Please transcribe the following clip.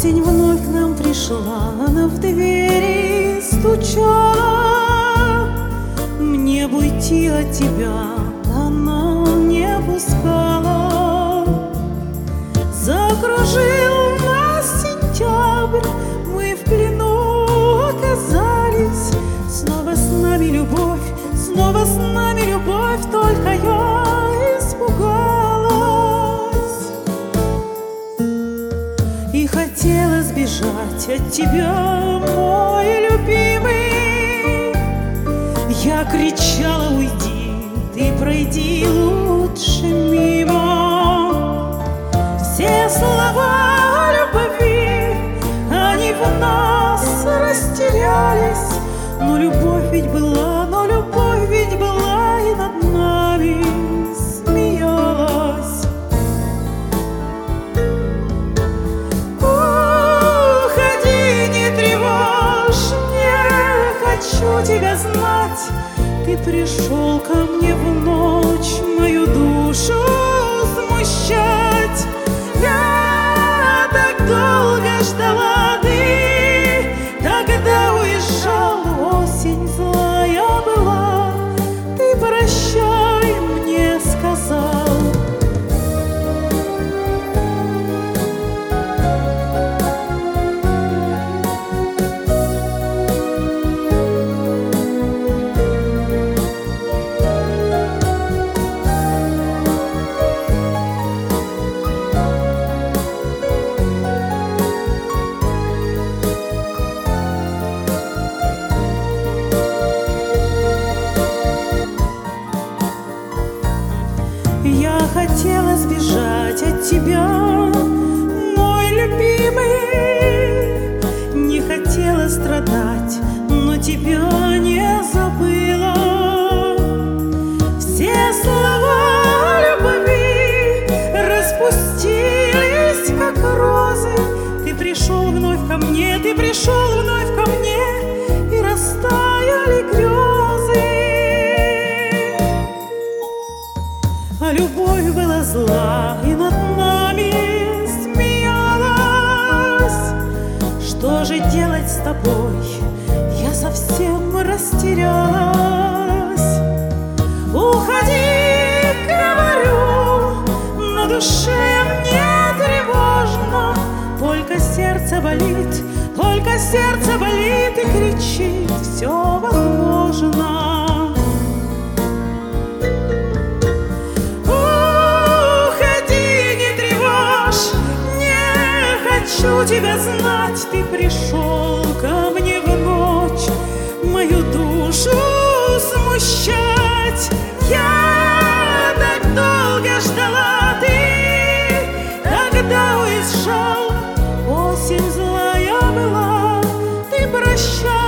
Осень вновь к нам пришла, она в двери стучала. Мне бы уйти от тебя она не пускала. Закружил нас сентябрь, мы в плену оказались. Снова с нами любовь, снова с нами любовь, только я испугалась и хотела сбежать от тебя, мой любимый. Я кричала: уйди, ты пройди лучше мимо. Все слова любви, они в нас растерялись. Но любовь ведь была, но любовь ведь была и над нами смеялась. Уходи, не тревожь, не хочу тебя знать. Ты пришел ко мне в ночь мою душу смущать. Я так долго ждала, ты тогда уезжал. Осень злая была, ты прощай мне сказал. Я хотела сбежать от тебя, мой любимый. Не хотела страдать, но тебя не забыла. Все слова любви распустились, как розы. Ты пришел вновь ко мне, ты пришел вновь ко мне, и растаяли грезы. А любовь была зла и над нами смеялась. Что же делать с тобой? Я совсем растерялась. Уходи, говорю, на душе мне тревожно. Только сердце болит, только сердце болит и кричит: все возможно. Хочу тебя знать, ты пришел ко мне в ночь мою душу смущать. Я так долго ждала, ты тогда уезжал. Осень злая была, ты прощай.